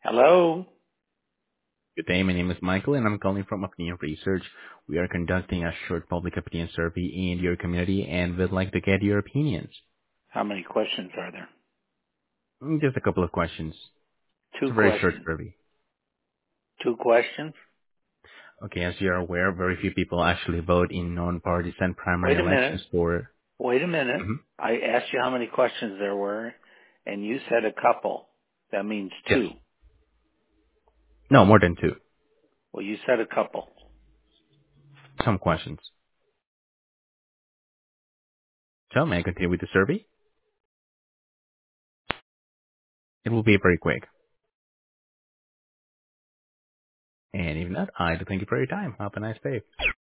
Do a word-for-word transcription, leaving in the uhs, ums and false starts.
Hello? Good day. My name is Michael, and I'm calling from Opinion Research. We are conducting a short public opinion survey in your community, and we'd like to get your opinions. How many questions are there? Mm, Just a couple of questions. It's Two a very short questions. survey. Two questions? Okay, as you're aware, very few people actually vote in non-partisan primary Wait a minute. elections for... Wait a minute. Mhm. I asked you how many questions there were, and you said a couple. That means Yes. two. No, more than two. Well, you said a couple. Some questions. So may I continue with the survey? It will be very quick. And if not, I do thank you for your time. Have a nice day.